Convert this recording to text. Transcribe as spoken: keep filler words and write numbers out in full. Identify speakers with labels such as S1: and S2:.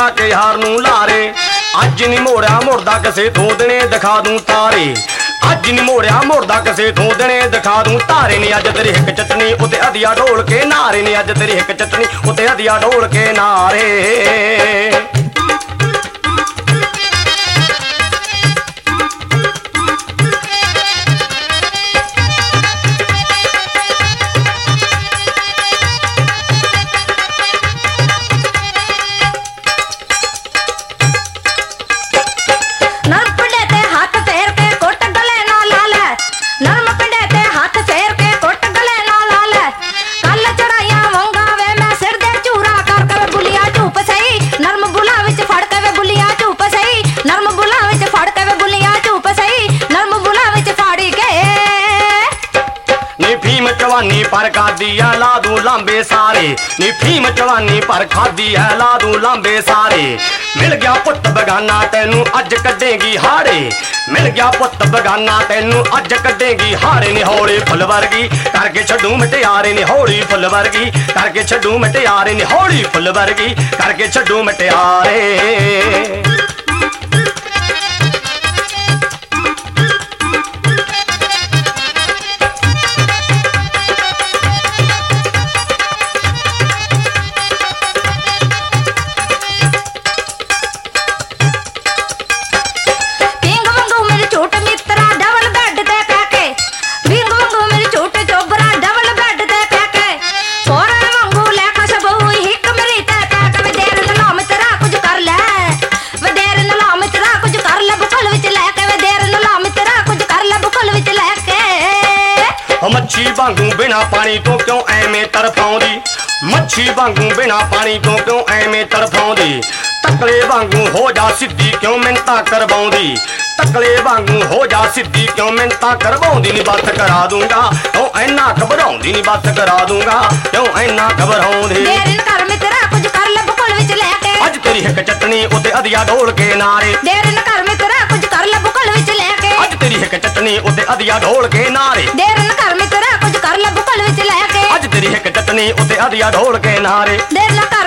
S1: ਲਾ ਕੇ ਹਾਰ ਨੂੰ ਲਾਰੇ। ਅੱਜ ਨੀ ਮੋੜਿਆ ਮੁੜਦਾ ਕਿਸੇ ਤੋਂ ਦਿਨੇ ਦਿਖਾ ਦੂੰ ਤਾਰੇ। ਅੱਜ ਨੀ ਮੋੜਿਆ ਮੁੜਦਾ ਕਿਸੇ ਤੋਂ ਦਿਨੇ ਦਿਖਾ ਦੂੰ ਤਾਰੇ। ਨੀ ਅੱਜ ਤੇਰੀ ਹਿੱਕ ਚਟਣੀ ਉਤੇ ਅਧੀਆ ਢੋਲ ਕੇ ਨਾਰੇ। ਨੀ ਅੱਜ ਤੇਰੀ ਹਿੱਕ ਚਟਣੀ ਉਤੇ ਅਧੀਆ ਢੋਲ ਕੇ ਨਾਰੇ। जवानी पर खादी है ला दूं लांबे सारे। नी फीम जवानी पर खादी है ला दूं लांबे सारे। मिल गया पुत बगाना तेनू अज कड्डेगी हाड़े। मिल गया पुत बगाना तेनू अज कड्डेगी हाड़े। नी हौली फुल वर्गी करके छड्डू मटियारे। नी हौली फुल वर्गी करके छड्डू मटियारे। नी हौली फुल वर्गी करके छड्डू मटियारे। मच्छी वांगू बिना पानी तो क्यों ऐवें तड़फाउंदी। मच्छी वांगू बिना पानी तो क्यों ऐवें तड़फाउंदी। तकले वांगू हो जा सिद्धी क्यों मिन्नता करवाउंदी। तकले वांगू हो जा सिद्धी क्यों मिन्नता करवाउंदी। नी बात करा दूंगा क्यों ऐना घबराउंदी। नी बात करा दूंगा क्यों ऐना घबराउंदी। देर कर मित्रा कुछ कर ले बुकल विच लेके। अज तेरी हिक चटनी उते अदिया ढोल के नारे। देर न कर मित्रा कुछ कर ले बुकल विच लेके। अज तेरी हिक चटनी उते अदिया ढोल के नारे। देर न कर मित्रा कुछ कर ले बुकल विच लेके। अज तेरी हिक चटनी उते अदिया ढोल के नारे। देर न कर